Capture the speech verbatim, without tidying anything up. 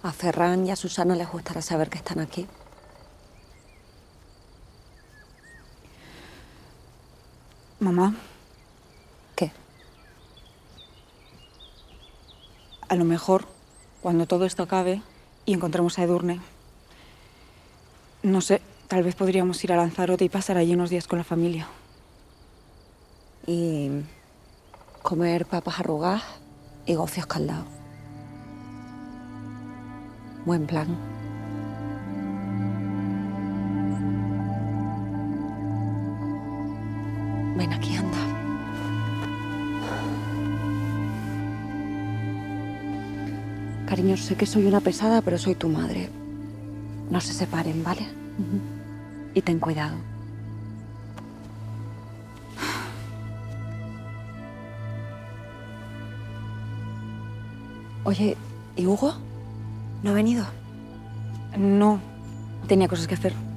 A Ferran y a Susana les gustará saber que están aquí. Mamá. ¿Qué? A lo mejor, cuando todo esto acabe y encontremos a Edurne, no sé, tal vez podríamos ir a Lanzarote y pasar allí unos días con la familia. Y comer papas arrugadas y gofio escaldado. Buen plan. Ven aquí, anda. Cariño, sé que soy una pesada, pero soy tu madre. No se separen, ¿vale? Uh-huh. Y ten cuidado. Oye, ¿y Hugo? ¿No ha venido? No, tenía cosas que hacer.